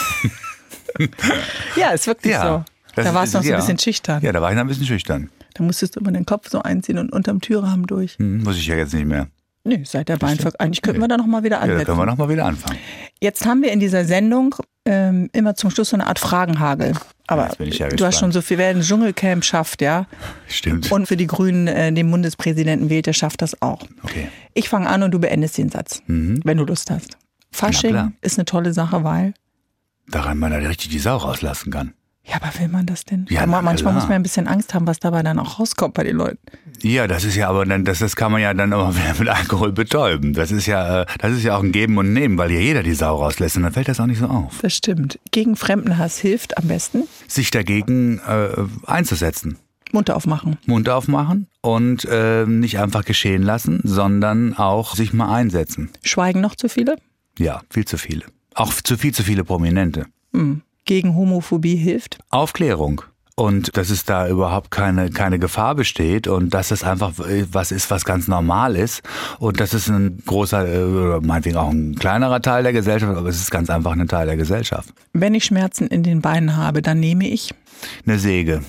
Ja, ist wirklich Ja, so. das Da warst du noch ist- so ja. ein bisschen schüchtern. Ja, da war ich noch ein bisschen schüchtern. Da musstest du immer den Kopf so einziehen und unterm Türrahmen durch. Hm, muss ich ja jetzt nicht mehr. Nö, seit der Weinfolge. Eigentlich könnten wir da noch mal wieder Ja, da ansetzen. können wir noch mal wieder anfangen. Jetzt haben wir in dieser Sendung ähm, immer zum Schluss so eine Art Fragenhagel. Aber Jetzt bin ich ja du hast gespannt. schon so viel, wer ein Dschungelcamp schafft, ja. Stimmt. Und für die Grünen äh, den Bundespräsidenten wählt, der schafft das auch. Okay. Ich fange an und du beendest den Satz, wenn du Lust hast. Na Fasching klar. ist eine tolle Sache, weil... Daran man da richtig die Sau rauslassen kann. Ja, aber will man das denn? Ja, aber na manchmal klar. muss man ein bisschen Angst haben, was dabei dann auch rauskommt bei den Leuten. Ja, das ist ja aber dann, das, das kann man ja dann immer wieder mit Alkohol betäuben. Das ist ja, äh, das ist ja auch ein Geben und Nehmen, weil ja jeder die Sau rauslässt und dann fällt das auch nicht so auf. Das stimmt. Gegen Fremdenhass hilft am besten Sich dagegen äh, einzusetzen. Mund aufmachen. Mund aufmachen und äh, nicht einfach geschehen lassen, sondern auch sich mal einsetzen. Schweigen noch zu viele? Ja, viel zu viele. Auch zu viel zu viele Prominente. Gegen Homophobie hilft? Aufklärung. Und dass es da überhaupt keine, keine Gefahr besteht und dass es einfach was ist, was ganz normal ist. Und das ist ein großer, äh, oder meinetwegen auch ein kleinerer Teil der Gesellschaft, aber es ist ganz einfach ein Teil der Gesellschaft. Wenn ich Schmerzen in den Beinen habe, dann nehme ich... Eine Säge.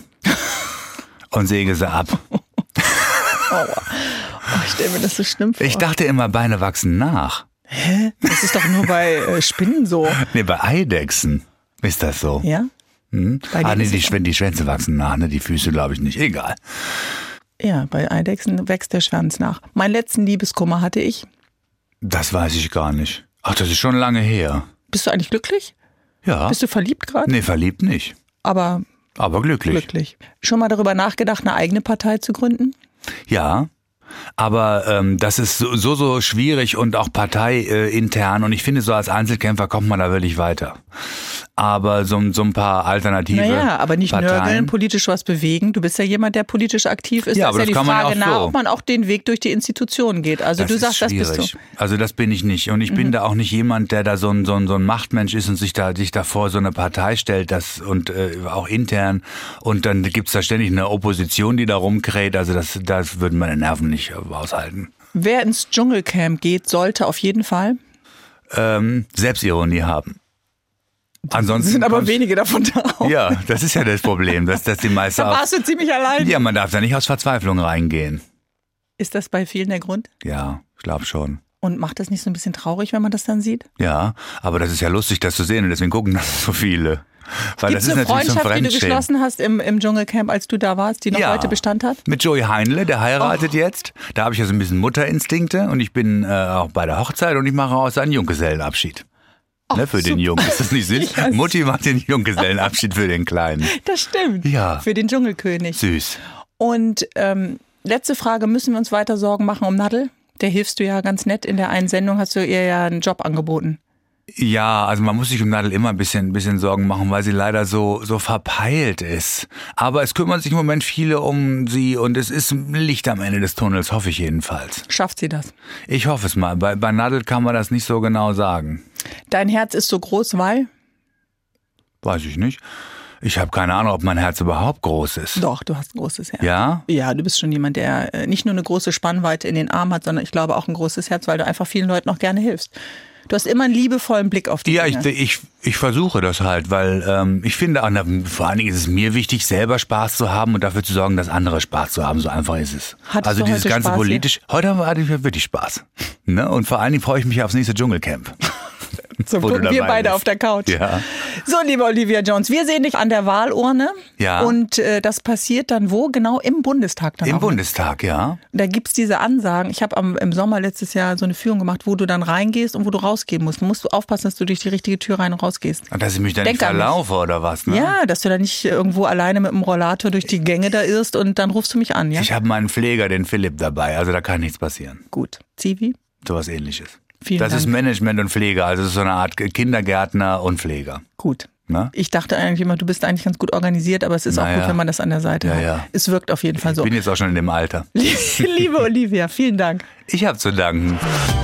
Und säge sie ab. Oh, ich stelle mir das so schlimm vor. Ich dachte immer, Beine wachsen nach. Das ist doch nur bei äh, Spinnen so. Nee, bei Eidechsen ist das so. Ja? Hm? Bei Ah, denen nee, ist die, es- Schwän- die Schwänze wachsen nach, ne? Die Füße glaube ich nicht. Egal. Ja, bei Eidechsen wächst der Schwanz nach. Meinen letzten Liebeskummer hatte ich. Das weiß ich gar nicht. Ach, das ist schon lange her. Bist du eigentlich glücklich? Ja. Bist du verliebt gerade? Nee, verliebt nicht. Aber Aber glücklich. glücklich. Schon mal darüber nachgedacht, eine eigene Partei zu gründen? Ja. Aber ähm, das ist so, so, so schwierig und auch parteiintern. Äh, intern. Und ich finde, so als Einzelkämpfer kommt man da wirklich weiter. Aber so, so ein paar alternative Naja, aber nicht Parteien. nörgeln, politisch was bewegen. Du bist ja jemand, der politisch aktiv ist. Ja, da aber ist ja das die kann man ja Frage auch nach, so. ob man auch den Weg durch die Institutionen geht. Also Das du ist sagst, das schwierig. bist du. Also das bin ich nicht. Und ich bin da auch nicht jemand, der da so ein, so ein, so ein Machtmensch ist und sich da sich davor so eine Partei stellt, das und äh, auch intern. Und dann gibt's da ständig eine Opposition, die da rumkräht. Also das, das würden meine Nerven nicht äh, aushalten. Wer ins Dschungelcamp geht, sollte auf jeden Fall. Ähm, Selbstironie haben. Ansonsten Sind aber kommst- wenige davon da. Ja, das ist ja das Problem, dass, dass die meisten Da auch, warst du ziemlich allein. ja, man darf da nicht aus Verzweiflung reingehen. Ist das bei vielen der Grund? Ja, ich glaube schon. Und macht das nicht so ein bisschen traurig, wenn man das dann sieht? Ja, aber das ist ja lustig, das zu sehen und deswegen gucken das so viele. Weil Gibt es das ist eine natürlich so ein Freundschaft, die du Fremdschämen. geschlossen hast im, im Dschungelcamp, als du da warst, die noch Ja. heute Bestand hat? Mit Joey Heinle, der heiratet jetzt. Da habe ich ja so ein bisschen Mutterinstinkte und ich bin äh, auch bei der Hochzeit und ich mache auch seinen Junggesellenabschied. Ne, für den super. Jungen. Ist das nicht süß? Ja, Mutti macht den Junggesellenabschied für den Kleinen. Das stimmt. Ja. Für den Dschungelkönig. Süß. Und ähm, letzte Frage, müssen wir uns weiter Sorgen machen um Nadel? Der hilfst du ja ganz nett. In der einen Sendung hast du ihr ja einen Job angeboten. Ja, also man muss sich um Nadel immer ein bisschen, ein bisschen Sorgen machen, weil sie leider so, so verpeilt ist. Aber es kümmern sich im Moment viele um sie und es ist ein Licht am Ende des Tunnels, hoffe ich jedenfalls. Schafft sie das? Ich hoffe es mal. Bei, bei Nadel kann man das nicht so genau sagen. Dein Herz ist so groß, weil? Weiß ich nicht. Ich habe keine Ahnung, ob mein Herz überhaupt groß ist. Doch, du hast ein großes Herz. Ja? Ja, du bist schon jemand, der äh, nicht nur eine große Spannweite in den Armen hat, sondern ich glaube auch ein großes Herz, weil du einfach vielen Leuten auch gerne hilfst. Du hast immer einen liebevollen Blick auf die Ja, ich, Dinge. ich, ich versuche das halt, weil ähm, ich finde, auch, na, vor allen Dingen ist es mir wichtig, selber Spaß zu haben und dafür zu sorgen, dass andere Spaß zu haben. So einfach ist es. Hattest also du dieses heute ganze Spaß politisch. Heute hatte ich wirklich Spaß. Ne? Und vor allen Dingen freue ich mich aufs nächste Dschungelcamp. So Wo du gucken wir dabei beide bist. auf der Couch. Ja. So, liebe Olivia Jones, wir sehen dich an der Wahlurne. Ja. Und äh, das passiert dann wo? Genau im Bundestag dann Im auch, ne? Bundestag, ja. Da gibt's diese Ansagen. Ich habe im Sommer letztes Jahr so eine Führung gemacht, wo du dann reingehst und wo du rausgehen musst. Du musst aufpassen, dass du durch die richtige Tür rein und rausgehst. Und dass ich mich dann nicht Denk an mich. verlaufe oder was, ne? Ja, dass du da nicht irgendwo alleine mit dem Rollator durch die Gänge da irrst und dann rufst du mich an, ja? Ich habe meinen Pfleger, den Philipp, dabei, also da kann nichts passieren. Gut. Zivi? Sowas Ähnliches. Vielen das Dank. ist Management und Pflege, also es ist so eine Art Kindergärtner und Pfleger. Gut. Ne? Ich dachte eigentlich immer, du bist eigentlich ganz gut organisiert, aber es ist auch Naja. gut, wenn man das an der Seite Ja, hat. ja. Es wirkt auf jeden Fall Ich so. bin jetzt auch schon in dem Alter. Liebe Olivia, vielen Dank. Ich habe zu danken.